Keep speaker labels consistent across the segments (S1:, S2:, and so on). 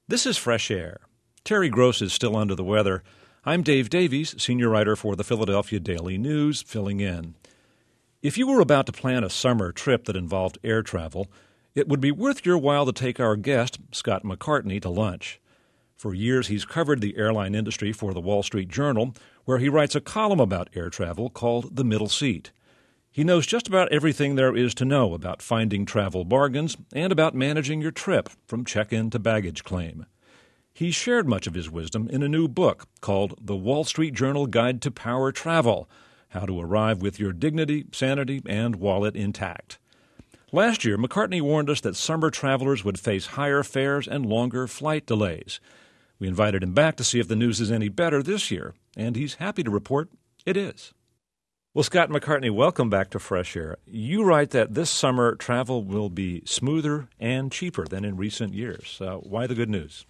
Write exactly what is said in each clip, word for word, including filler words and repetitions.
S1: This is Fresh Air. Terry Gross is still under the weather. I'm Dave Davies, senior writer for the Philadelphia Daily News, filling in. If you were about to plan a summer trip that involved air travel, it would be worth your while to take our guest, Scott McCartney, to lunch. For years, he's covered the airline industry for the Wall Street Journal, where he writes a column about air travel called The Middle Seat. He knows just about everything there is to know about finding travel bargains and about managing your trip from check-in to baggage claim. He shared much of his wisdom in a new book called The Wall Street Journal Guide to Power Travel: How to Arrive with Your Dignity, Sanity, and Wallet Intact. Last year, McCartney warned us that summer travelers would face higher fares and longer flight delays. We invited him back to see if the news is any better this year, and he's happy to report it is. Well, Scott McCartney, welcome back to Fresh Air. You write that this summer travel will be smoother and cheaper than in recent years. Uh, why the good news?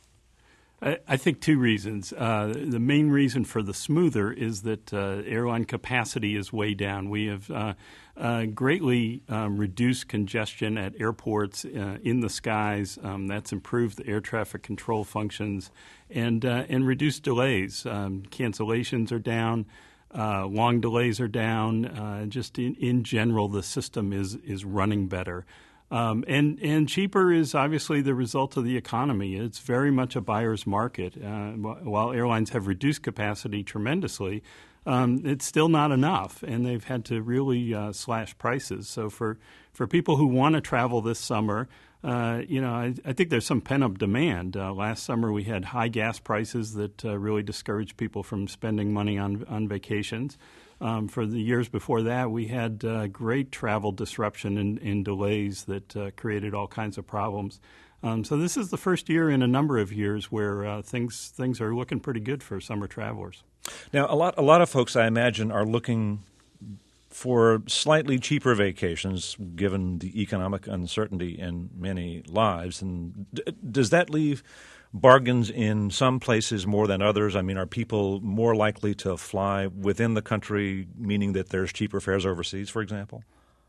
S2: I, I think two reasons. Uh, the main reason for the smoother is that uh, airline capacity is way down. We have uh, uh, greatly um, reduced congestion at airports uh, in the skies. Um, that's improved the air traffic control functions and uh, and reduced delays. Um, cancellations are down. Uh, long delays are down. Uh, just in, in general, the system is is running better. Um, and, and cheaper is obviously the result of the economy. It's very much a buyer's market. Uh, while airlines have reduced capacity tremendously, um, it's still not enough, and they've had to really uh, slash prices. So for, for people who want to travel this summer, uh, you know, I, I think there's some pent-up demand. Uh, last summer we had high gas prices that uh, really discouraged people from spending money on, on vacations. Um, for the years before that, we had uh, great travel disruption and, and delays that uh, created all kinds of problems. Um, so this is the first year in a number of years where uh, things things are looking pretty good for summer travelers.
S1: Now, a lot a lot of folks, I imagine, are looking for slightly cheaper vacations, given the economic uncertainty in many lives. And d- does that leave bargains in some places more than others? I mean, are people more likely to fly within the country, meaning that there's cheaper fares overseas, for example?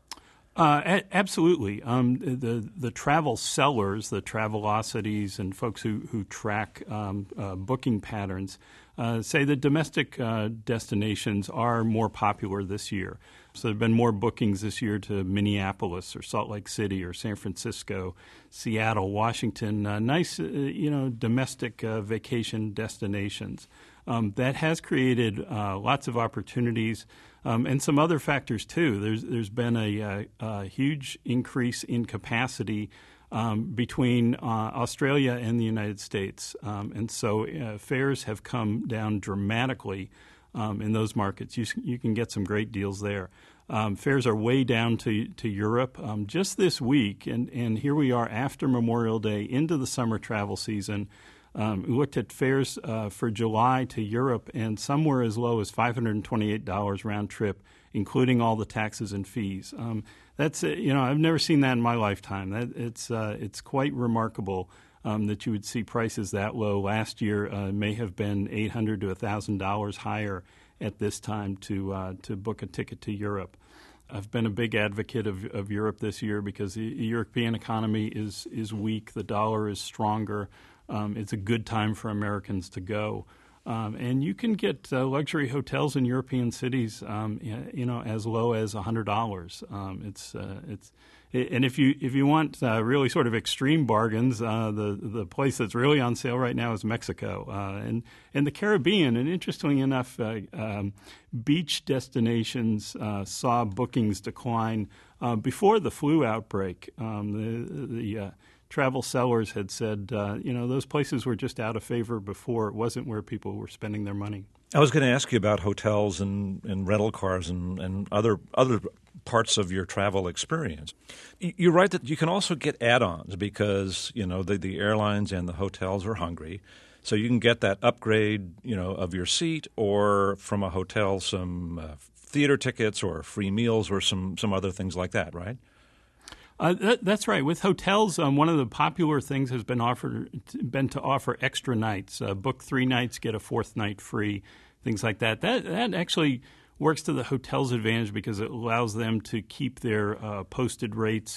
S2: Uh, a- absolutely. Um, the the travel sellers, the Travelocities, and folks who who track um, uh, booking patterns uh, say that domestic uh, destinations are more popular this year. So there have been more bookings this year to Minneapolis or Salt Lake City or San Francisco, Seattle, Washington. Uh, nice, uh, you know, domestic uh, vacation destinations. Um, that has created uh, lots of opportunities. Um, and some other factors, too. There's There's been a, a, a huge increase in capacity um, between uh, Australia and the United States. Um, and so uh, fares have come down dramatically um, in those markets. You, you can get some great deals there. Um, fares are way down to, to Europe. Um, just this week, and, and here we are after Memorial Day into the summer travel season. Um, we looked at fares uh, for July to Europe, and some were as low as five hundred twenty-eight dollars round trip, including all the taxes and fees. Um, that's uh, you know I've never seen that in my lifetime. That it's uh, it's quite remarkable um, that you would see prices that low. Last year uh, may have been eight hundred to a thousand dollars higher at this time to uh, to book a ticket to Europe. I've been a big advocate of, of Europe this year because the European economy is is weak. The dollar is stronger. Um, it's a good time for Americans to go. Um, and you can get uh, luxury hotels in European cities, um, you know, as low as one hundred dollars. Um, it's uh, it's and if you if you want uh, really sort of extreme bargains, uh, the the place that's really on sale right now is Mexico uh, and and the Caribbean. And interestingly enough, uh, um, beach destinations uh, saw bookings decline uh, before the flu outbreak. Um, the the uh, travel sellers had said, uh, you know, those places were just out of favor before. It wasn't where people were spending their money.
S1: I was going to ask you about hotels and, and rental cars and, and other other parts of your travel experience. You write that you can also get add-ons because, you know, the, the airlines and the hotels are hungry. So you can get that upgrade, you know, of your seat or from a hotel some uh, theater tickets or free meals or some, some other things like that, right?
S2: Uh, that, that's right. With hotels, um, one of the popular things has been offered been to offer extra nights. Uh, book three nights, get a fourth night free, things like that. That that actually works to the hotel's advantage because it allows them to keep their uh, posted rates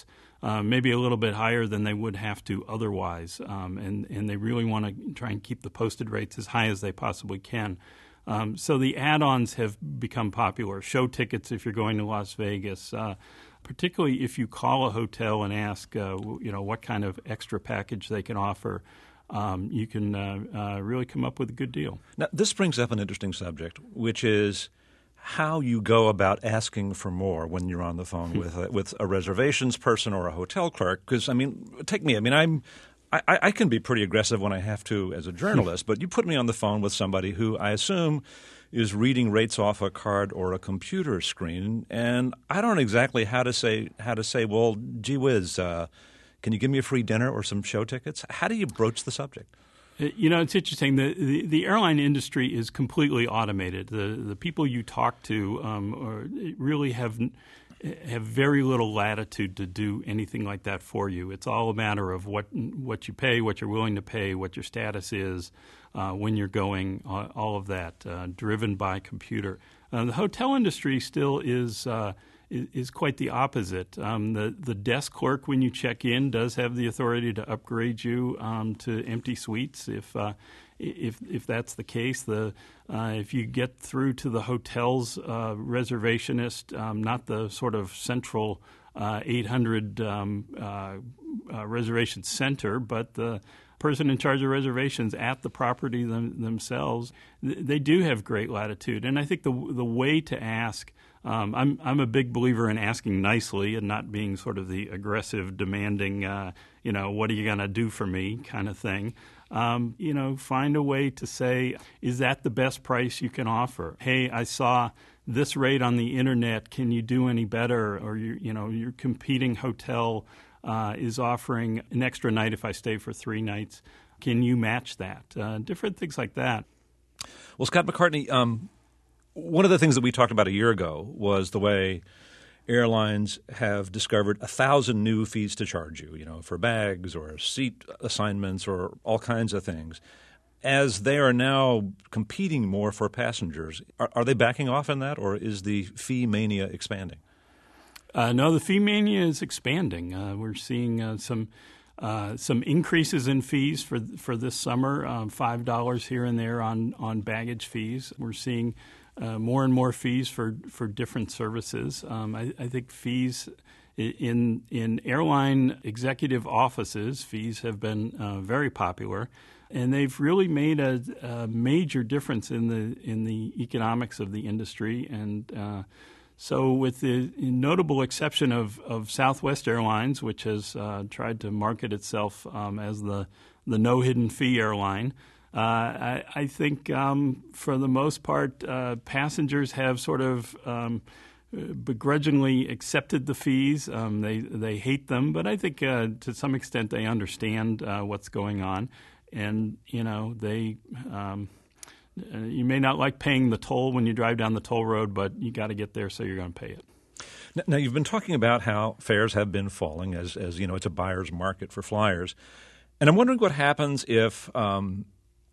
S2: uh, maybe a little bit higher than they would have to otherwise, um, and, and they really want to try and keep the posted rates as high as they possibly can. Um, so the add-ons have become popular. Show tickets if you're going to Las Vegas, uh, particularly if you call a hotel and ask, uh, you know, what kind of extra package they can offer. Um, you can uh, uh, really come up with a good deal.
S1: Now, this brings up an interesting subject, which is how you go about asking for more when you're on the phone with a, with a reservations person or a hotel clerk. Because, I mean, take me. I mean, I'm I, I can be pretty aggressive when I have to as a journalist, but you put me on the phone with somebody who I assume is reading rates off a card or a computer screen, and I don't know exactly how to say how to say. Well, gee whiz. Uh, Can you give me a free dinner or some show tickets? How do you broach the subject?
S2: You know, it's interesting. The, the, the airline industry is completely automated. The the people you talk to um, are, really have have very little latitude to do anything like that for you. It's all a matter of what what you pay, what you're willing to pay, what your status is, uh, when you're going, uh, all of that, uh, driven by computer. Uh, the hotel industry still is uh, is, is quite the opposite. Um, the the desk clerk when you check in does have the authority to upgrade you um, to empty suites if uh, if if that's the case. The uh, if you get through to the hotel's uh, reservationist, um, not the sort of central uh, eight hundred um, uh, uh, reservation center, but the person in charge of reservations at the property them, themselves, th- they do have great latitude. And I think the the way to ask, um, I'm I'm a big believer in asking nicely and not being sort of the aggressive, demanding, uh, you know, what are you going to do for me kind of thing. Um, you know, find a way to say, is that the best price you can offer? Hey, I saw this rate on the internet. Can you do any better? Or you you know, your competing hotel Uh, is offering an extra night if I stay for three nights. Can you match that? Uh, different things like that.
S1: Well, Scott McCartney, um, one of the things that we talked about a year ago was the way airlines have discovered a thousand new fees to charge you, you know, for bags or seat assignments or all kinds of things. As they are now competing more for passengers, are, are they backing off in that, or is the fee mania expanding?
S2: Uh, no, the fee mania is expanding. Uh, we're seeing uh, some uh, some increases in fees for for this summer, um, five dollars here and there on, on baggage fees. We're seeing uh, more and more fees for, for different services. Um, I, I think fees in in airline executive offices, fees have been uh, very popular, and they've really made a, a major difference in the in the economics of the industry. And uh, So with the notable exception of, of Southwest Airlines, which has uh, tried to market itself um, as the, the no hidden fee airline, uh, I, I think um, for the most part, uh, passengers have sort of um, begrudgingly accepted the fees. Um, they, they hate them, but I think uh, to some extent they understand uh, what's going on. And, you know, they... Um, Uh, you may not like paying the toll when you drive down the toll road, but you got to get there, so you're going to pay it.
S1: Now, you've been talking about how fares have been falling as, as you know, it's a buyer's market for flyers. And I'm wondering what happens if um,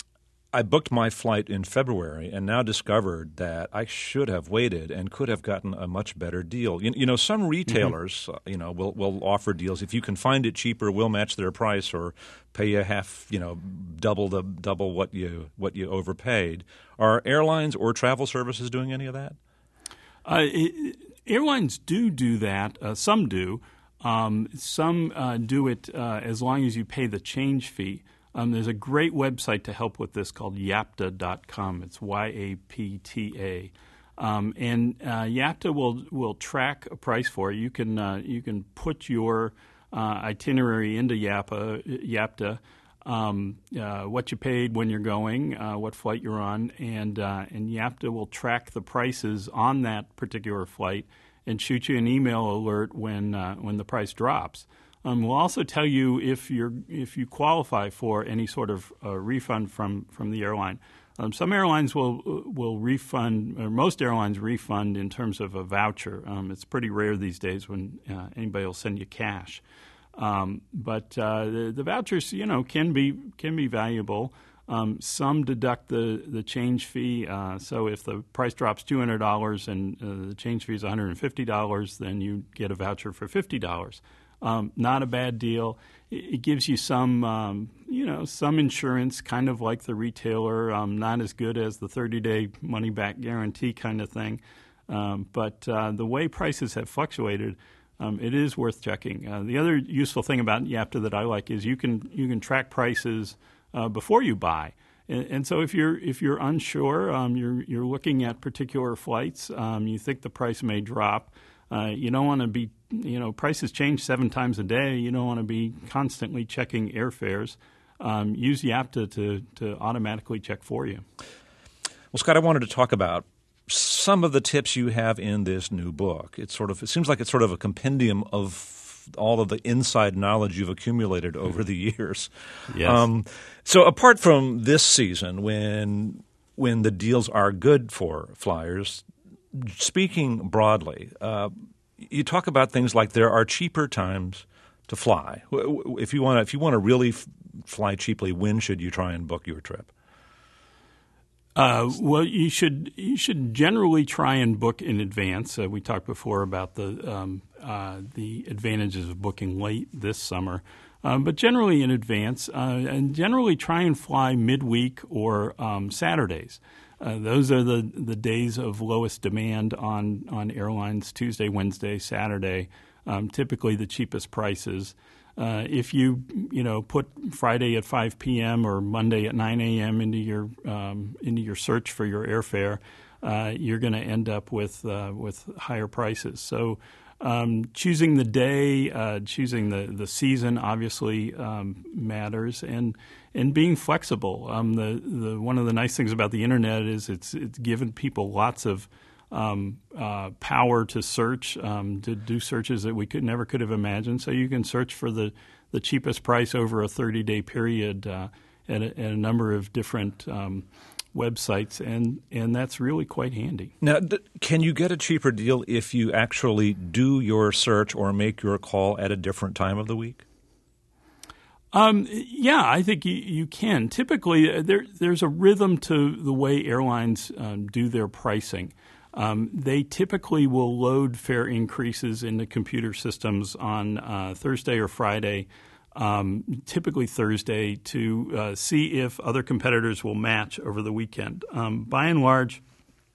S1: I booked my flight in February and now discovered that I should have waited and could have gotten a much better deal. You, you know, some retailers, mm-hmm. uh, you know, will, will offer deals. If you can find it cheaper, we'll match their price or pay you half, you know, double the double what you what you overpaid. Are airlines or travel services doing any of that?
S2: Uh, it, airlines do do that. Uh, some do. Um, some uh, do it uh, as long as you pay the change fee. Um, there's a great website to help with this called yapta dot com. It's Y A P T A. Um, and uh, Yapta will will track a price for you. You can uh, you can put your uh, itinerary into Yapta, Yapta um, uh, what you paid, when you're going, uh, what flight you're on, and uh, and Yapta will track the prices on that particular flight and shoot you an email alert when uh, when the price drops. Um, we'll also tell you if you're if you qualify for any sort of uh, refund from, from the airline. Um, some airlines will will refund, or most airlines refund in terms of a voucher. Um, it's pretty rare these days when uh, anybody will send you cash. Um, but uh, the, the vouchers, you know, can be can be valuable. Um, some deduct the, the change fee. Uh, so if the price drops two hundred dollars and uh, the change fee is one hundred fifty dollars, then you get a voucher for fifty dollars. Um, not a bad deal. It, it gives you some, um, you know, some insurance, kind of like the retailer. Um, not as good as the thirty-day money-back guarantee kind of thing. Um, but uh, the way prices have fluctuated, um, it is worth checking. Uh, the other useful thing about Yapta that I like is you can you can track prices uh, before you buy. And, and so if you're if you're unsure, um, you're you're looking at particular flights, um, you think the price may drop. Uh, you don't want to be, you know, prices change seven times a day. You don't want to be constantly checking airfares. Um, use Yapta to to automatically check for you.
S1: Well, Scott, I wanted to talk about some of the tips you have in this new book. It's sort of it seems like it's sort of a compendium of all of the inside knowledge you've accumulated over the years.
S2: Yes. Um,
S1: so apart from this season, when when the deals are good for flyers, speaking broadly, uh, you talk about things like there are cheaper times to fly. If you want to, if you want to really f- fly cheaply, when should you try and book your trip?
S2: Uh, well, you should you should generally try and book in advance. Uh, we talked before about the um, uh, the advantages of booking late this summer, um, but generally in advance, uh, and generally try and fly midweek or um, Saturdays. Uh, those are the, the days of lowest demand on, on airlines, Tuesday, Wednesday, Saturday, um, typically the cheapest prices. Uh, if you you know put Friday at five p.m. or Monday at nine a.m. into your um, into your search for your airfare, uh, you're going to end up with uh, with higher prices. So um, choosing the day, uh, choosing the, the season obviously um, matters, and and being flexible. Um, the the one of the nice things about the internet is it's it's given people lots of Um, uh, power to search, um, to do searches that we could never could have imagined. So you can search for the, the cheapest price over a thirty-day period uh, at, a, at a number of different um, websites, and, and that's really quite handy.
S1: Now, d- can you get a cheaper deal if you actually do your search or make your call at a different time of the week?
S2: Um, yeah, I think you, you can. Typically, there, there's a rhythm to the way airlines um, do their pricing. Um, they typically will load fare increases into computer systems on uh, Thursday or Friday, um, typically Thursday, to uh, see if other competitors will match over the weekend. Um, by and large,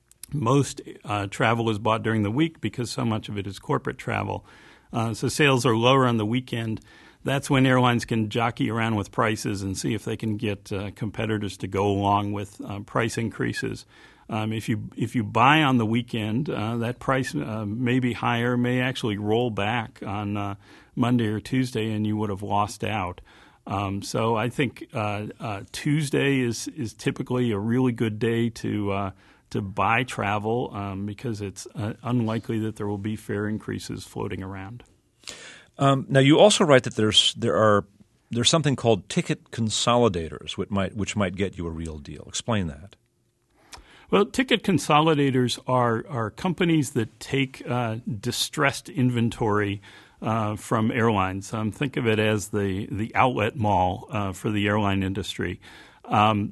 S2: most uh, travel is bought during the week because so much of it is corporate travel. Uh, so sales are lower on the weekend. That's when airlines can jockey around with prices and see if they can get uh, competitors to go along with uh, price increases. Um, if you if you buy on the weekend, uh, that price uh, may be higher, may actually roll back on uh, Monday or Tuesday, and you would have lost out. Um, so I think uh, uh, Tuesday is is typically a really good day to uh, to buy travel um, because it's uh, unlikely that there will be fare increases floating around.
S1: Um, now, you also write that there's there are there's something called ticket consolidators, which might which might get you a real deal. Explain that.
S2: Well, ticket consolidators are, are companies that take uh, distressed inventory uh, from airlines. Um, think of it as the, the outlet mall uh, for the airline industry. Um,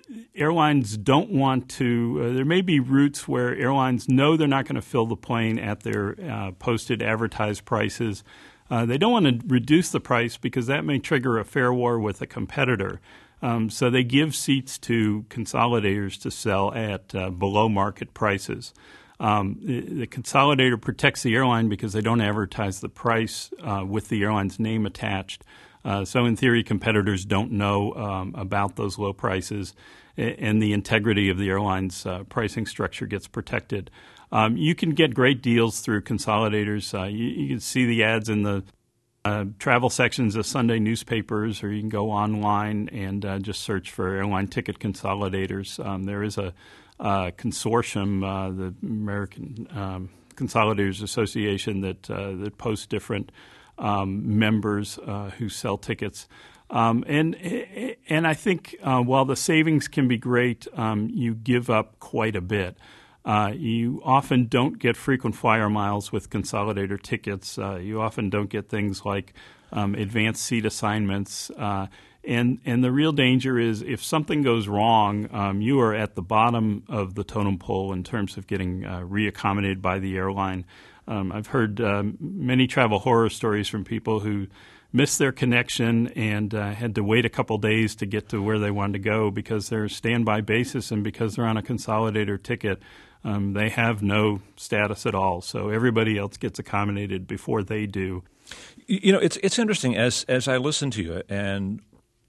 S2: airlines don't want to uh, – there may be routes where airlines know they're not going to fill the plane at their uh, posted advertised prices. Uh, they don't want to reduce the price because that may trigger a fare war with a competitor. Um, so they give seats to consolidators to sell at uh, below market prices. Um, the, the consolidator protects the airline because they don't advertise the price uh, with the airline's name attached. Uh, so in theory, competitors don't know um, about those low prices, and the integrity of the airline's uh, pricing structure gets protected. Um, you can get great deals through consolidators. Uh, you, you can see the ads in the Uh, travel sections of Sunday newspapers, or you can go online and uh, just search for airline ticket consolidators. Um, there is a, a consortium, uh, the American um, Consolidators Association, that uh, that posts different um, members uh, who sell tickets. Um, and and I think uh, while the savings can be great, um, you give up quite a bit. Uh, you often don't get frequent flyer miles with consolidator tickets. Uh, you often don't get things like um, advanced seat assignments. Uh, and, and the real danger is if something goes wrong, um, you are at the bottom of the totem pole in terms of getting uh, reaccommodated by the airline. Um, I've heard um, many travel horror stories from people who missed their connection and uh, had to wait a couple days to get to where they wanted to go because they're standby basis and because they're on a consolidator ticket. Um, they have no status at all, so everybody else gets accommodated before they do.
S1: You know, it's it's interesting as as I listen to you and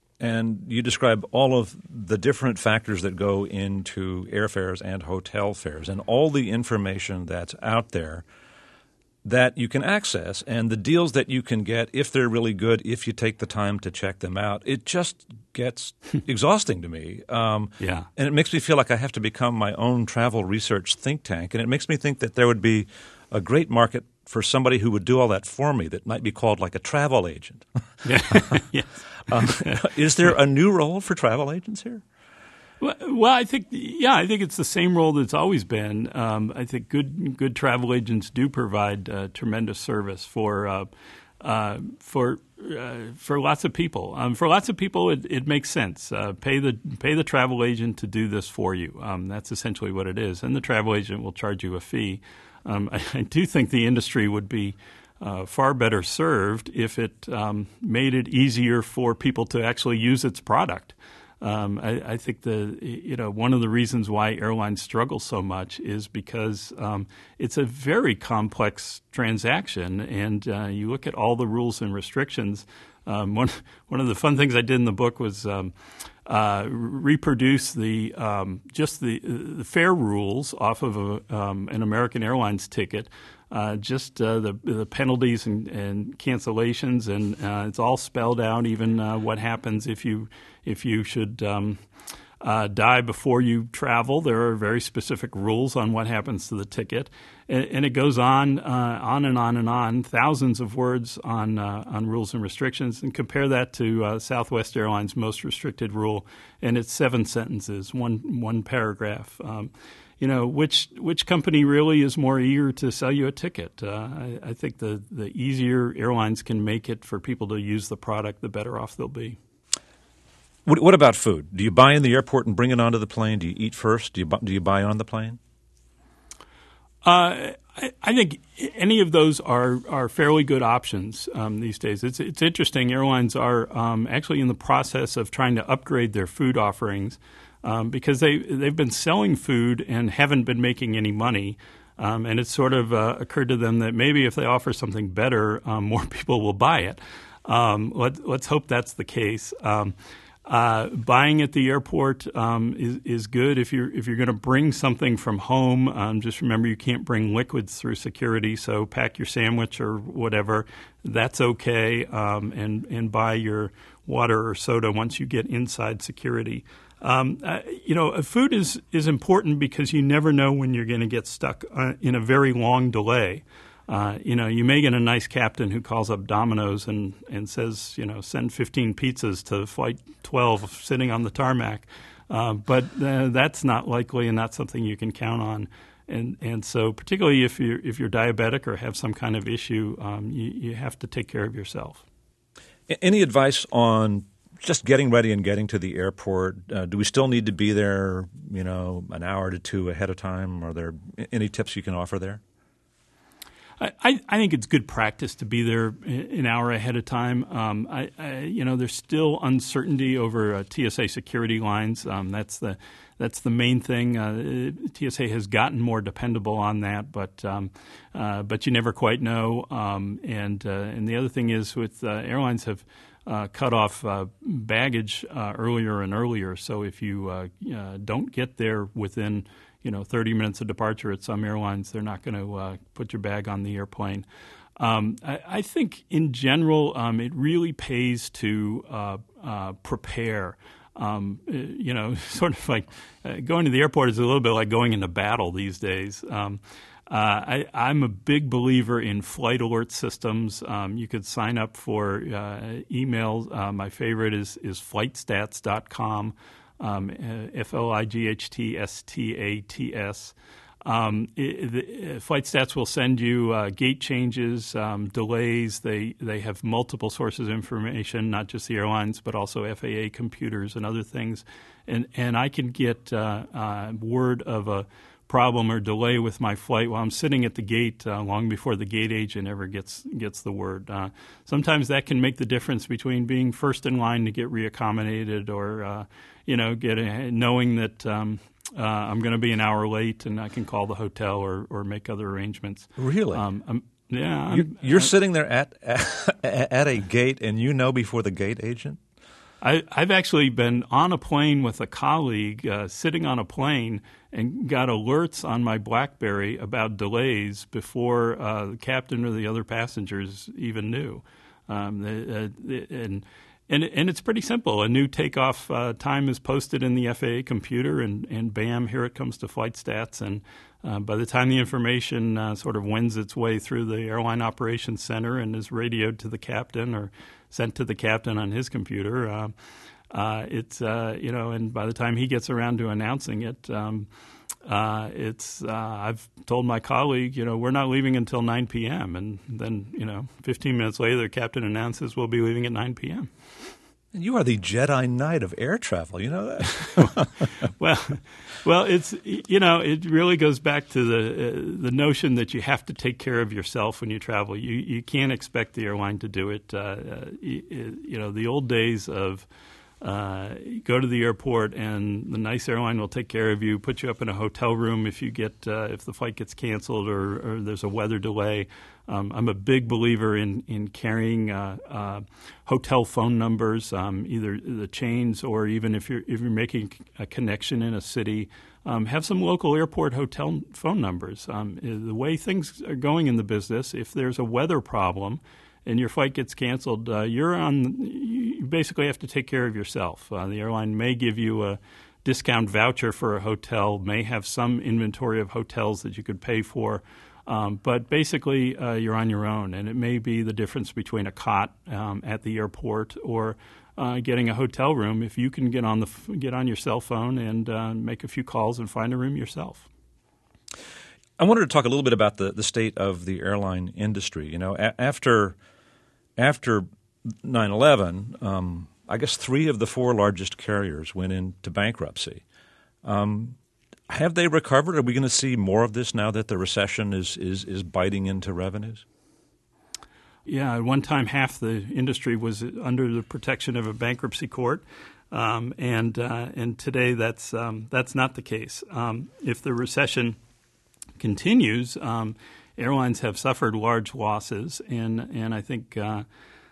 S1: and you describe all of the different factors that go into airfares and hotel fares and all the information that's out there that you can access and the deals that you can get if they're really good, if you take the time to check them out. It just gets exhausting to me. Um,
S2: yeah.
S1: And it makes me feel like I have to become my own travel research think tank. And it makes me think that there would be a great market for somebody who would do all that for me that might be called like a travel agent.
S2: Yeah. Yes.
S1: um, is there a new role for travel agents here?
S2: Well, well, I think yeah, I think it's the same role that's always been. Um, I think good good travel agents do provide uh, tremendous service for uh, uh, for uh, for lots of people. Um, for lots of people, it, it makes sense. Uh, pay the pay the travel agent to do this for you. Um, that's essentially what it is, and the travel agent will charge you a fee. Um, I, I do think the industry would be uh, far better served if it um, made it easier for people to actually use its product. Um, I, I think the you know one of the reasons why airlines struggle so much is because um, it's a very complex transaction, and uh, you look at all the rules and restrictions. Um, one one of the fun things I did in the book was um, uh, reproduce the um, just the, the fare rules off of a, um, an American Airlines ticket. Uh, just uh, the the penalties and, and cancellations, and uh, it's all spelled out. Even uh, what happens if you if you should um, uh, die before you travel. There are very specific rules on what happens to the ticket, and, and it goes on uh, on and on and on. Thousands of words on uh, on rules and restrictions, and compare that to uh, Southwest Airlines' most restricted rule, and it's seven sentences, one one paragraph. Um, You know, which which company really is more eager to sell you a ticket? Uh, I, I think the, the easier airlines can make it for people to use the product, the better off they'll be.
S1: What, what about food? Do you buy in the airport and bring it onto the plane? Do you eat first? Do you do you buy on the plane?
S2: Uh, I, I think any of those are are fairly good options um, these days. It's it's interesting. Airlines are um, actually in the process of trying to upgrade their food offerings. Um, because they, they've been selling food and haven't been making any money. Um, and it's sort of uh, occurred to them that maybe if they offer something better, um, more people will buy it. Um, let, let's hope that's the case. Um, uh, buying at the airport um, is, is good. If you're, if you're going to bring something from home, um, just remember you can't bring liquids through security, so pack your sandwich or whatever. That's okay, um, and, and buy your water or soda once you get inside security. Um, uh, you know, food is, is important because you never know when you're going to get stuck uh, in a very long delay. Uh, you know, you may get a nice captain who calls up Domino's and, and says, you know, send fifteen pizzas to flight twelve sitting on the tarmac. Uh, but uh, that's not likely and not something you can count on. And and so particularly if you're, if you're diabetic or have some kind of issue, um, you, you have to take care of yourself.
S1: Any advice on just getting ready and getting to the airport? Uh, do we still need to be there, you know, an hour to two ahead of time? Are there any tips you can offer there?
S2: I, I think it's good practice to be there an hour ahead of time. Um, I, I, you know, there's still uncertainty over uh, T S A security lines. Um, that's the that's the main thing. Uh, T S A has gotten more dependable on that, but um, uh, but you never quite know. Um, and uh, and the other thing is, with uh, airlines have Uh, cut off uh, baggage uh, earlier and earlier. So if you uh, uh, don't get there within, you know, thirty minutes of departure at some airlines, they're not going to uh, put your bag on the airplane. Um, I, I think in general, um, it really pays to uh, uh, prepare. Um, you know, sort of like uh, going to the airport is a little bit like going into battle these days. Um, Uh, I, I'm a big believer in flight alert systems. Um, you could sign up for uh, emails. Uh, my favorite is, is flight stats dot com, um, F L I G H T S T A T S. Um, it, the, uh, FlightStats will send you uh, gate changes, um, delays. They they have multiple sources of information, not just the airlines, but also F A A computers and other things. And, and I can get uh, uh, word of a problem or delay with my flight while I'm sitting at the gate uh, long before the gate agent ever gets gets the word. Uh, sometimes that can make the difference between being first in line to get reaccommodated or, uh, you know, get a, knowing that um, uh, I'm going to be an hour late and I can call the hotel or, or make other arrangements.
S1: Really?
S2: Um, I'm, yeah. I'm,
S1: you're you're
S2: I'm,
S1: sitting there at, at at a gate and you know before the gate agent?
S2: I, I've actually been on a plane with a colleague, uh, sitting on a plane, and got alerts on my BlackBerry about delays before uh, the captain or the other passengers even knew. Um, the, uh, the, and, and and it's pretty simple. A new takeoff uh, time is posted in the F A A computer, and, and bam, here it comes to flight stats. And uh, by the time the information uh, sort of wends its way through the airline operations center and is radioed to the captain or sent to the captain on his computer, uh, uh, it's uh, you know, and by the time he gets around to announcing it, um, uh, it's uh, I've told my colleague, you know, we're not leaving until nine p.m. and then, you know, fifteen minutes later, the captain announces we'll be leaving at nine p.m.
S1: You are the Jedi Knight of air travel. You know that?
S2: well, well, it's you know, it really goes back to the uh, the notion that you have to take care of yourself when you travel. You you can't expect the airline to do it. Uh, you, you know, the old days of uh, go to the airport and the nice airline will take care of you, put you up in a hotel room if you get uh, if the flight gets canceled or, or there's a weather delay. Um, I'm a big believer in in carrying uh, uh, hotel phone numbers, um, either the chains or even if you're if you're making a connection in a city, um, have some local airport hotel phone numbers. Um, the way things are going in the business, if there's a weather problem and your flight gets canceled, uh, you're on. You basically have to take care of yourself. Uh, the airline may give you a discount voucher for a hotel, may have some inventory of hotels that you could pay for. Um, but basically, uh, you're on your own, and it may be the difference between a cot um, at the airport or uh, getting a hotel room if you can get on the f- get on your cell phone and uh, make a few calls and find a room yourself.
S1: I wanted to talk a little bit about the, the state of the airline industry. You know, a- after after nine eleven, um, I guess three of the four largest carriers went into bankruptcy. Um, Have they recovered? Are we going to see more of this now that the recession is, is, is biting into revenues?
S2: Yeah, at one time half the industry was under the protection of a bankruptcy court, um, and uh, and today that's um, that's not the case. Um, if the recession continues, um, airlines have suffered large losses, and and I think. Uh,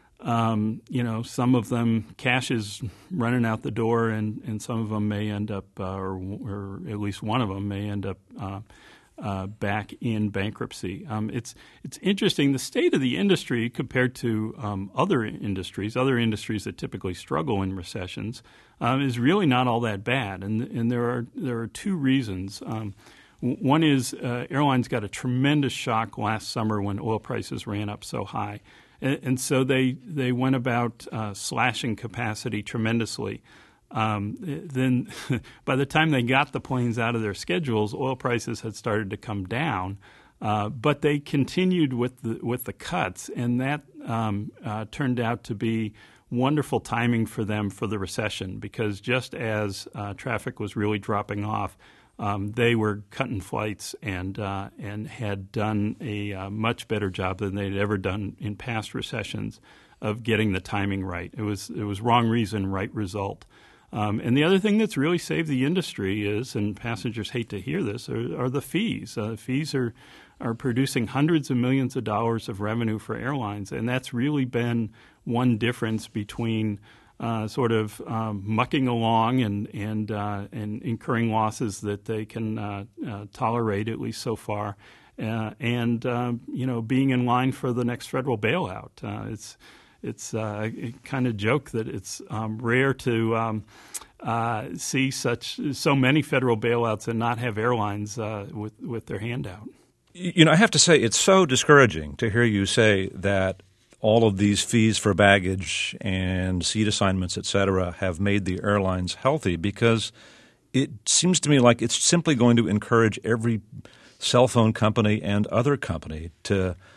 S2: Um, you know, some of them, cash is running out the door, and, and some of them may end up, uh, or, or at least one of them may end up uh, uh, back in bankruptcy. Um, it's it's interesting. The state of the industry compared to um, other industries, other industries that typically struggle in recessions, um, is really not all that bad. And and there are there are two reasons. Um, one is uh, airlines got a tremendous shock last summer when oil prices ran up so high. And, and so they, they went about uh, slashing capacity tremendously. Um, then by the time they got the planes out of their schedules, oil prices had started to come down. Uh, but they continued with the, with the cuts, and that um, uh, turned out to be wonderful timing for them for the recession, because just as uh, traffic was really dropping off, Um, they were cutting flights and uh, and had done a uh, much better job than they'd ever done in past recessions of getting the timing right. It was it was wrong reason, right result. Um, and the other thing that's really saved the industry is, and passengers hate to hear this, are, are the fees. Uh, fees are are producing hundreds of millions of dollars of revenue for airlines, and that's really been one difference between Uh, sort of um, mucking along and and uh, and incurring losses that they can uh, uh, tolerate, at least so far, uh, and uh, you know, being in line for the next federal bailout. Uh, it's it's uh, a kind of joke that it's um, rare to um, uh, see such so many federal bailouts and not have airlines uh, with with their hand out.
S1: You know, I have to say it's so discouraging to hear you say that all of these fees for baggage and seat assignments, et cetera, have made the airlines healthy, because it seems to me like it's simply going to encourage every cell phone company and other company to,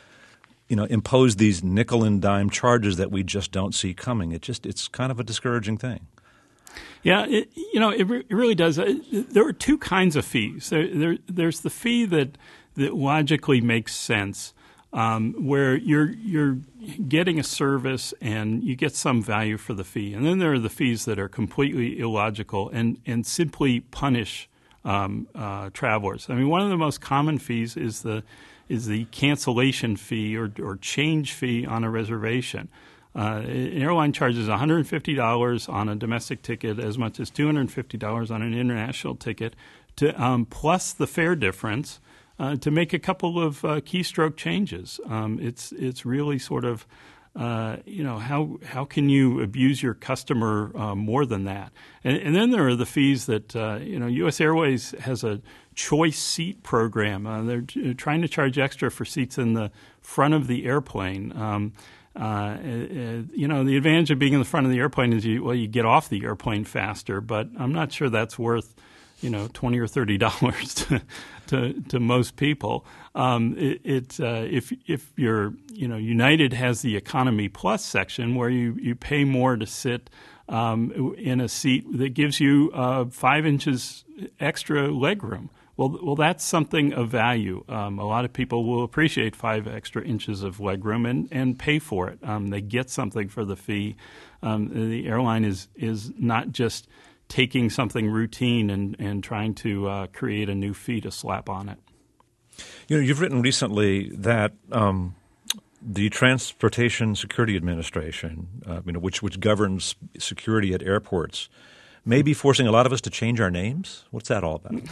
S1: you know, impose these nickel and dime charges that we just don't see coming. It just it's kind of a discouraging thing.
S2: Yeah, it, you know, it, re- it really does. There are two kinds of fees. There, there, there's the fee that that logically makes sense, um, where you're you're getting a service and you get some value for the fee, and then there are the fees that are completely illogical and and simply punish um, uh, travelers. I mean, one of the most common fees is the is the cancellation fee or or change fee on a reservation. Uh, an airline charges one hundred fifty dollars on a domestic ticket, as much as two hundred fifty dollars on an international ticket, to um, plus the fare difference uh, to make a couple of uh, keystroke changes. Um, it's it's really sort of uh, you know how how can you abuse your customer uh, more than that? And, and then there are the fees that uh, you know U S Airways has a choice seat program. Uh, they're t- trying to charge extra for seats in the front of the airplane. Um, Uh, uh, you know, the advantage of being in the front of the airplane is you well, you get off the airplane faster. But I'm not sure that's worth, you know, twenty or thirty dollars to, to to most people. Um, it, it uh, if if you're, you know, United has the Economy Plus section where you, you pay more to sit um, in a seat that gives you uh, five inches extra legroom. Well, well, that's something of value. Um, a lot of people will appreciate five extra inches of legroom and, and pay for it. Um, they get something for the fee. Um, the airline is is not just taking something routine and, and trying to uh, create a new fee to slap on it.
S1: You know, you've written recently that um, the Transportation Security Administration, uh, you know, which which governs security at airports, may be forcing a lot of us to change our names. What's that all about?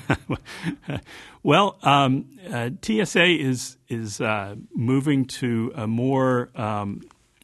S2: Well, um, uh, T S A is is uh, moving to a more um,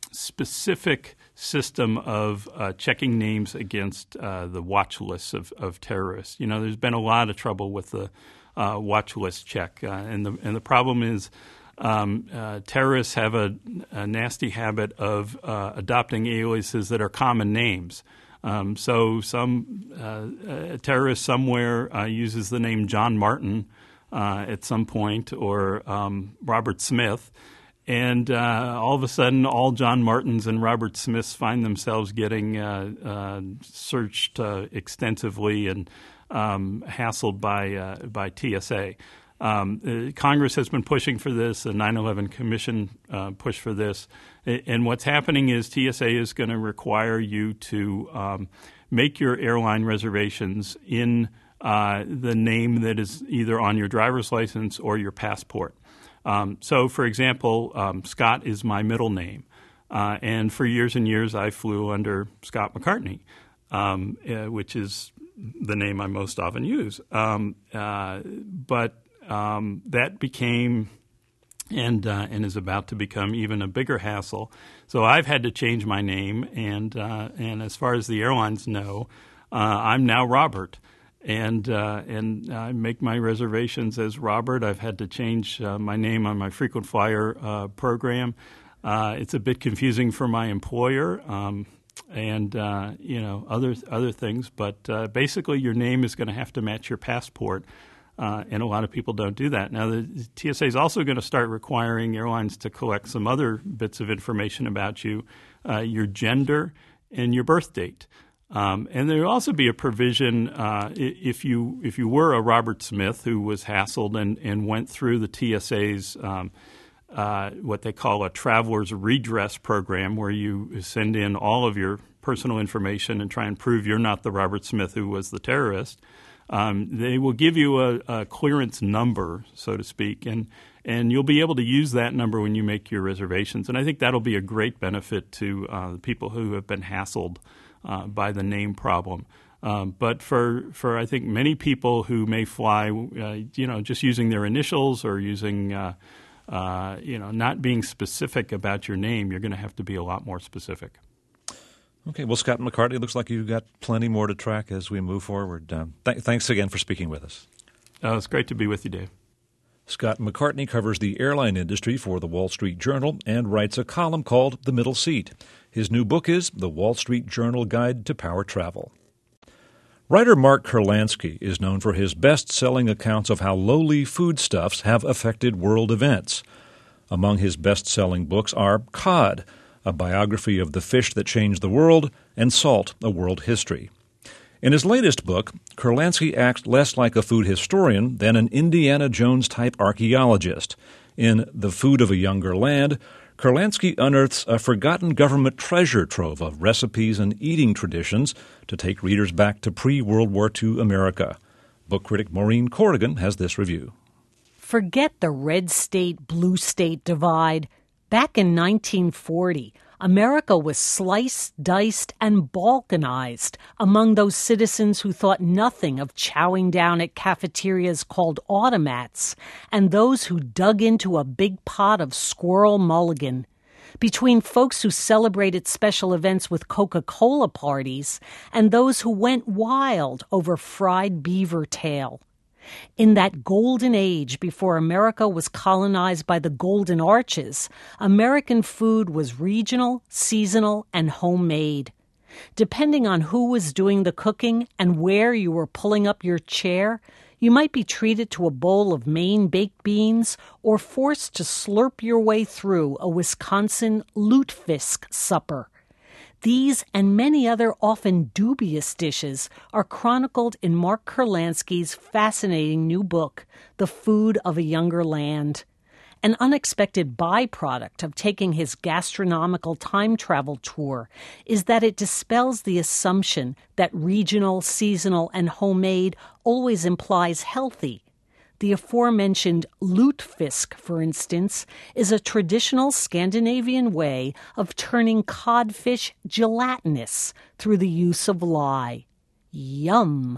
S2: specific system of uh, checking names against uh, the watch lists of, of terrorists. You know, there's been a lot of trouble with the uh, watch list check, uh, and the and the problem is um, uh, terrorists have a, a nasty habit of uh, adopting aliases that are common names. Um, so some uh, a terrorist somewhere uh, uses the name John Martin uh, at some point, or um, Robert Smith, and uh, all of a sudden all John Martins and Robert Smiths find themselves getting uh, uh, searched uh, extensively and um, hassled by uh, by T S A. Um, uh, Congress has been pushing for this. The nine eleven Commission uh, pushed for this. And what's happening is T S A is going to require you to um, make your airline reservations in uh, the name that is either on your driver's license or your passport. Um, so, for example, um, Scott is my middle name. Uh, and for years and years, I flew under Scott McCartney, um, uh, which is the name I most often use. Um, uh, but um, that became... And uh, and is about to become even a bigger hassle. So I've had to change my name, and uh, and as far as the airlines know, uh, I'm now Robert, and uh, and I make my reservations as Robert. I've had to change uh, my name on my frequent flyer uh, program. Uh, it's a bit confusing for my employer, um, and uh, you know other other things. But uh, basically, your name is going to have to match your passport. Uh, and a lot of people don't do that. Now, the T S A is also going to start requiring airlines to collect some other bits of information about you, uh, your gender and your birth date. Um, and there will also be a provision uh, if you if you were a Robert Smith who was hassled and, and went through the T S A's um, uh, what they call a traveler's redress program, where you send in all of your personal information and try and prove you're not the Robert Smith who was the terrorist. Um, they will give you a, a clearance number, so to speak, and and you'll be able to use that number when you make your reservations. And I think that'll be a great benefit to uh, the people who have been hassled uh, by the name problem. Um, but for, for I think many people who may fly, uh, you know, just using their initials or using, uh, uh, you know, not being specific about your name, you're going to have to be a lot more specific.
S1: Okay. Well, Scott McCartney, looks like you've got plenty more to track as we move forward. Um, th- thanks again for speaking with us.
S2: Uh, it's great to be with you, Dave.
S1: Scott McCartney covers the airline industry for the Wall Street Journal and writes a column called The Middle Seat. His new book is The Wall Street Journal Guide to Power Travel. Writer Mark Kurlansky is known for his best-selling accounts of how lowly foodstuffs have affected world events. Among his best-selling books are Cod, a biography of the fish that changed the world, and Salt, a world history. In his latest book, Kurlansky acts less like a food historian than an Indiana Jones-type archaeologist. In The Food of a Younger Land, Kurlansky unearths a forgotten government treasure trove of recipes and eating traditions to take readers back to pre-World War Two America. Book critic Maureen Corrigan has this review.
S3: Forget the red state, blue state divide. Back in nineteen forty, America was sliced, diced, and balkanized among those citizens who thought nothing of chowing down at cafeterias called automats, and those who dug into a big pot of squirrel mulligan. Between folks who celebrated special events with Coca-Cola parties and those who went wild over fried beaver tail. In that golden age before America was colonized by the Golden Arches, American food was regional, seasonal, and homemade. Depending on who was doing the cooking and where you were pulling up your chair, you might be treated to a bowl of Maine baked beans or forced to slurp your way through a Wisconsin lutefisk supper. These and many other often dubious dishes are chronicled in Mark Kurlansky's fascinating new book, The Food of a Younger Land. An unexpected byproduct of taking his gastronomical time travel tour is that it dispels the assumption that regional, seasonal, and homemade always implies healthy. The aforementioned lutefisk, for instance, is a traditional Scandinavian way of turning codfish gelatinous through the use of lye. Yum!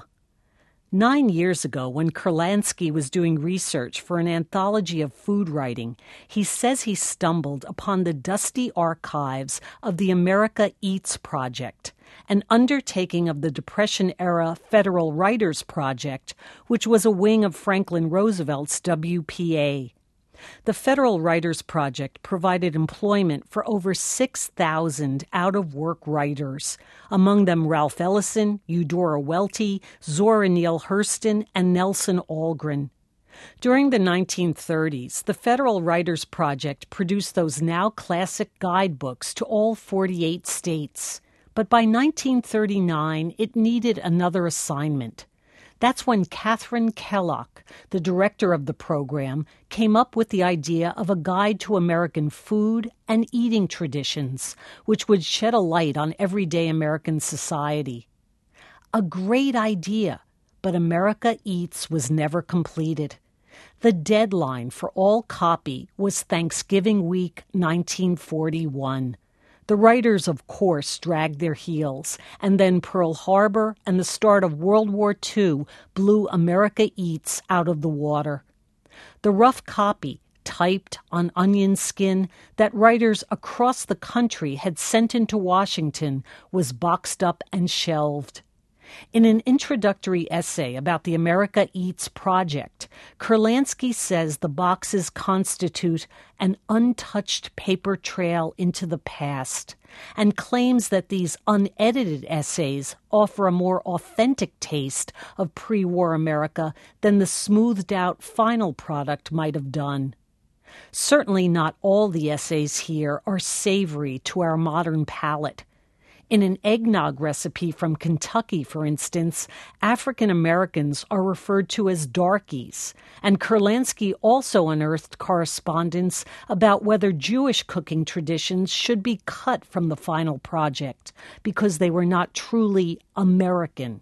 S3: Nine years ago, when Kurlansky was doing research for an anthology of food writing, he says he stumbled upon the dusty archives of the America Eats Project, an undertaking of the Depression-era Federal Writers Project, which was a wing of Franklin Roosevelt's W P A. The Federal Writers Project provided employment for over six thousand out-of-work writers, among them Ralph Ellison, Eudora Welty, Zora Neale Hurston, and Nelson Algren. During the nineteen thirties, the Federal Writers Project produced those now classic guidebooks to all forty-eight states. But by nineteen thirty-nine, it needed another assignment. That's when Catherine Kellock, the director of the program, came up with the idea of a guide to American food and eating traditions, which would shed a light on everyday American society. A great idea, but America Eats was never completed. The deadline for all copy was Thanksgiving week nineteen forty-one. The writers, of course, dragged their heels, and then Pearl Harbor and the start of World War Two blew America Eats out of the water. The rough copy, typed on onion skin, that writers across the country had sent into Washington was boxed up and shelved. In an introductory essay about the America Eats project, Kurlansky says the boxes constitute an untouched paper trail into the past, and claims that these unedited essays offer a more authentic taste of pre-war America than the smoothed-out final product might have done. Certainly not all the essays here are savory to our modern palate. In an eggnog recipe from Kentucky, for instance, African Americans are referred to as darkies, and Kurlansky also unearthed correspondence about whether Jewish cooking traditions should be cut from the final project because they were not truly American.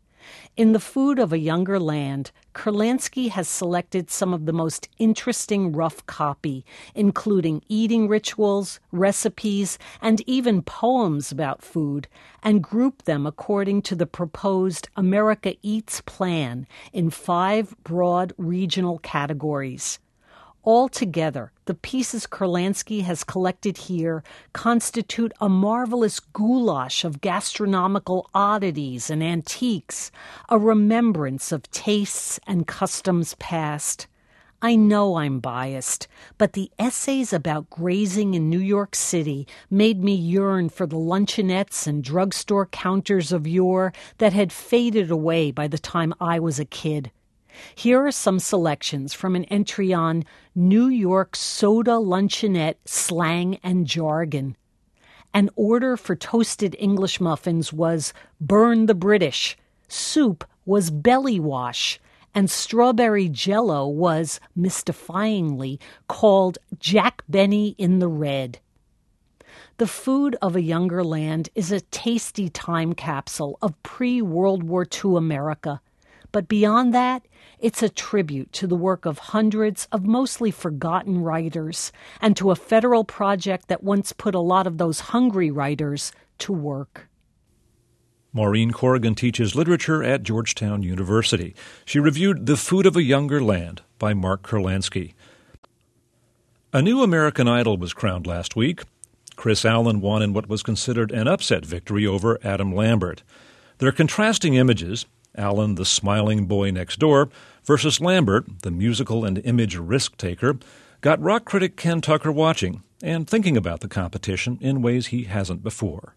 S3: In The Food of a Younger Land, Kurlansky has selected some of the most interesting rough copy, including eating rituals, recipes, and even poems about food, and grouped them according to the proposed America Eats plan in five broad regional categories. Altogether, the pieces Kurlansky has collected here constitute a marvelous goulash of gastronomical oddities and antiques, a remembrance of tastes and customs past. I know I'm biased, but the essays about grazing in New York City made me yearn for the luncheonettes and drugstore counters of yore that had faded away by the time I was a kid. Here are some selections from an entry on New York Soda Luncheonette Slang and Jargon. An order for toasted English muffins was burn the British, soup was belly wash, and strawberry jello was, mystifyingly, called Jack Benny in the Red. The Food of a Younger Land is a tasty time capsule of pre-World War Two America. But beyond that, it's a tribute to the work of hundreds of mostly forgotten writers and to a federal project that once put a lot of those hungry writers to work.
S1: Maureen Corrigan teaches literature at Georgetown University. She reviewed The Food of a Younger Land by Mark Kurlansky. A new American Idol was crowned last week. Chris Allen won in what was considered an upset victory over Adam Lambert. There are contrasting images. Allen, the smiling boy next door, versus Lambert, the musical and image risk-taker, got rock critic Ken Tucker watching and thinking about the competition in ways he hasn't before.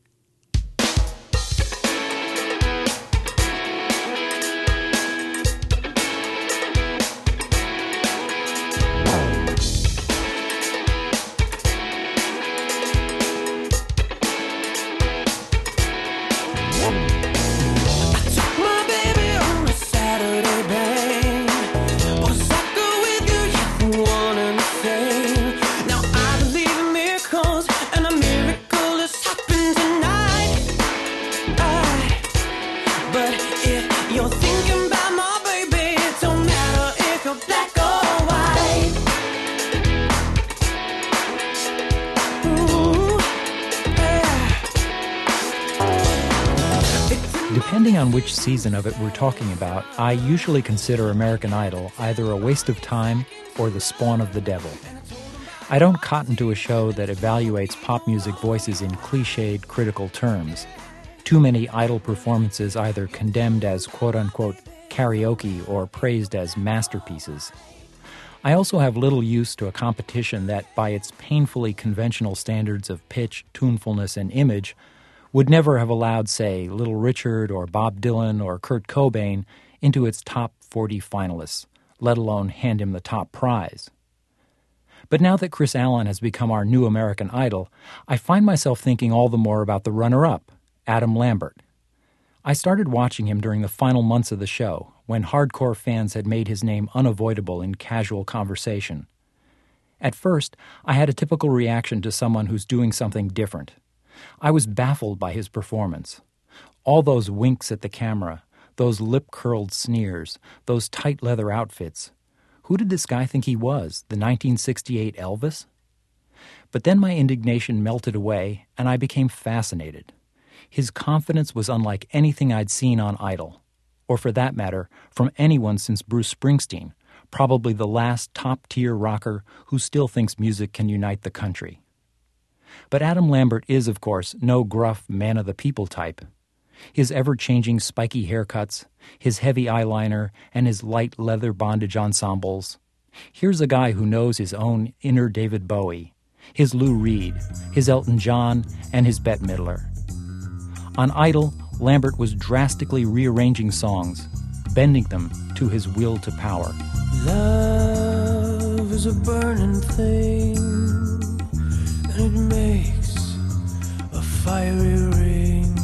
S4: Depending on which season of it we're talking about, I usually consider American Idol either a waste of time or the spawn of the devil. I don't cotton to a show that evaluates pop music voices in cliched, critical terms. Too many Idol performances either condemned as quote-unquote karaoke or praised as masterpieces. I also have little use to a competition that, by its painfully conventional standards of pitch, tunefulness, and image, would never have allowed, say, Little Richard or Bob Dylan or Kurt Cobain into its top forty finalists, let alone hand him the top prize. But now that Chris Allen has become our new American Idol, I find myself thinking all the more about the runner-up, Adam Lambert. I started watching him during the final months of the show, when hardcore fans had made his name unavoidable in casual conversation. At first, I had a typical reaction to someone who's doing something different. I was baffled by his performance. All those winks at the camera, those lip-curled sneers, those tight leather outfits. Who did this guy think he was, the nineteen sixty-eight Elvis? But then my indignation melted away, and I became fascinated. His confidence was unlike anything I'd seen on Idol, or for that matter, from anyone since Bruce Springsteen, probably the last top-tier rocker who still thinks music can unite the country. But Adam Lambert is, of course, no gruff man-of-the-people type. His ever-changing spiky haircuts, his heavy eyeliner, and his light leather bondage ensembles. Here's a guy who knows his own inner David Bowie, his Lou Reed, his Elton John, and his Bette Midler. On Idol, Lambert was drastically rearranging songs, bending them to his will to power.
S5: Love is a burning thing, and it makes a fiery ring,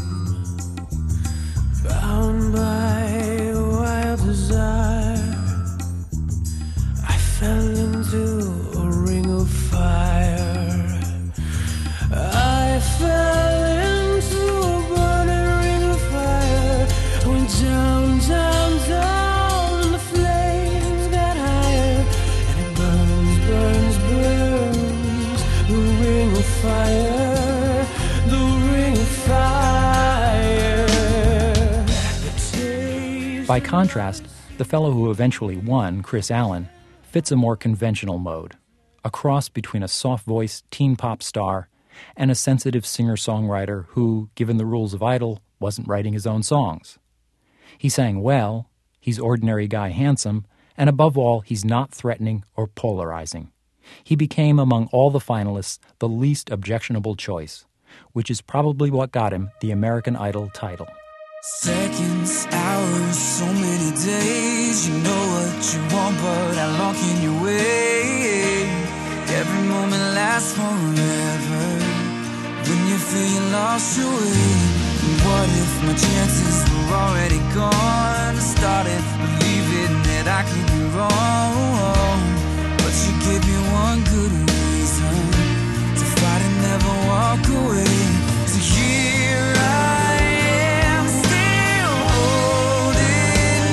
S5: bound by a wild desire. I fell into a ring of fire. I fell into a burning ring of fire. I went down, down, down, and the flames got higher, and it burns, burns, burns. The ring of fire, the ring of fire.
S4: By contrast, the fellow who eventually won, Chris Allen, fits a more conventional mode, a cross between a soft-voiced teen pop star and a sensitive singer-songwriter who, given the rules of Idol, wasn't writing his own songs. He sang well, he's ordinary guy handsome, and above all, he's not threatening or polarizing. He became, among all the finalists, the least objectionable choice, which is probably what got him the American Idol title.
S5: Seconds, hours, so many days. You know what you want, but how long can you wait? Every moment lasts forever when you
S6: feel you lost your way? What if my chances were already gone? I started believing that I could be wrong, but you gave me one good reason to fight and never walk away. So here I am, still holding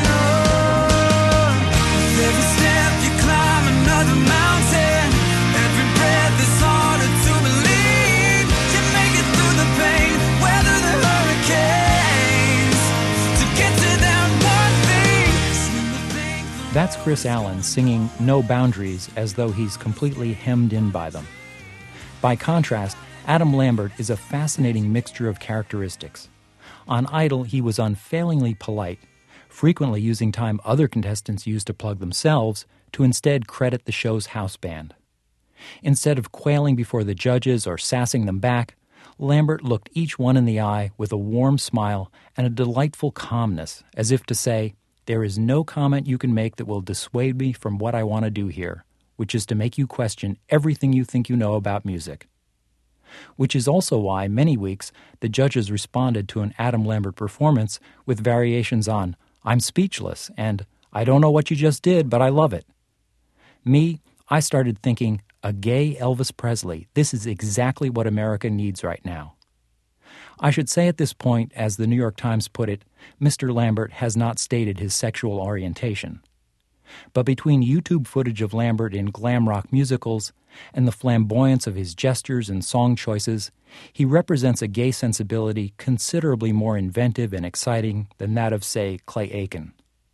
S6: on. With every step you climb another mountain, every breath is harder to believe. You make it through the pain, weather the hurricanes, to get to that one thing. Swing the thing through.
S4: That's Chris Allen singing No Boundaries as though he's completely hemmed in by them. By contrast, Adam Lambert is a fascinating mixture of characteristics. On Idol, he was unfailingly polite, frequently using time other contestants used to plug themselves to instead credit the show's house band. Instead of quailing before the judges or sassing them back, Lambert looked each one in the eye with a warm smile and a delightful calmness, as if to say, "There is no comment you can make that will dissuade me from what I want to do here, which is to make you question everything you think you know about music." Which is also why, many weeks, the judges responded to an Adam Lambert performance with variations on "I'm speechless" and "I don't know what you just did, but I love it." Me, I started thinking, a gay Elvis Presley, this is exactly what America needs right now. I should say at this point, as the New York Times put it, Mister Lambert has not stated his sexual orientation. But between YouTube footage of Lambert in glam rock musicals and the flamboyance of his gestures and song choices, he represents a gay sensibility considerably more inventive and exciting than that of, say, Clay Aiken.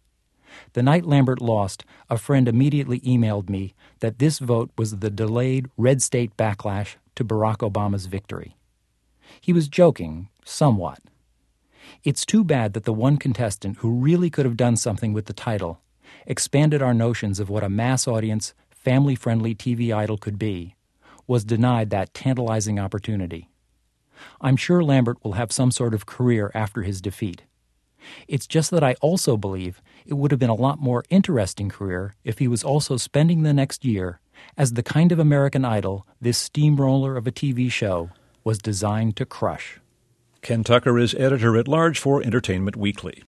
S4: The night Lambert lost, a friend immediately emailed me that this vote was the delayed red state backlash to Barack Obama's victory. He was joking, somewhat. It's too bad that the one contestant who really could have done something with the title expanded our notions of what a mass audience, family-friendly T V idol could be, was denied that tantalizing opportunity. I'm sure Lambert will have some sort of career after his defeat. It's just that I also believe it would have been a lot more interesting career if he was also spending the next year as the kind of American Idol this steamroller of a T V show was designed to crush.
S1: Ken Tucker is editor-at-large for Entertainment Weekly.